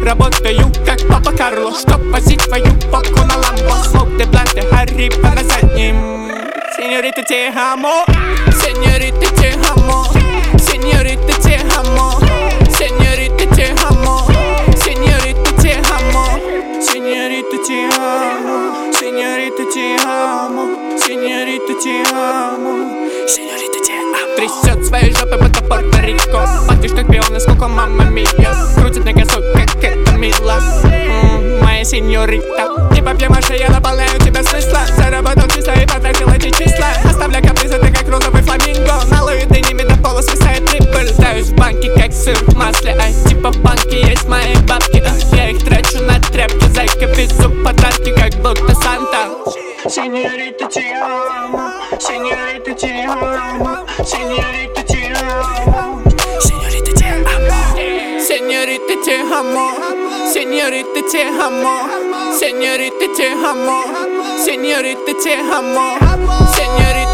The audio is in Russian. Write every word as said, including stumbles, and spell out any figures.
Работаю как папа Карло, чтоб возить твою попку на ламбо. Смог ты бланты, Харибо на заднем. Сеньорита те амо, сеньорита те амо, сеньорита те амо, сеньорита те амо, сеньорита те амо, сеньорита те амо, сеньорита те амо, сеньорита те амо, сеньорита те амо. Трясет своей жопой, будто Порто-Рико. Пахнешь как пион, сколько мама мия. Крутит на газок, как это мило. М-м, моя сеньорита. Не папье-маше, я наполняю тебя смысла. Заработал числа и потратил эти числа. Оставля капризы, ты как розовый фламинго. На Луи Дениме до пола свисает прибыль. Таюсь в банке, как сыр в масле. Ай, типа в банке есть мои бабки. а, Я их трачу на тряпки. Зайка везу подарки, как будто Санта. Сеньорита те амо, сеньорита те амо, сеньорита те амо, сеньорита те амо, сеньорита те амо, сеньорита те амо, сеньорита те амо, сеньорита те амо, сеньорита.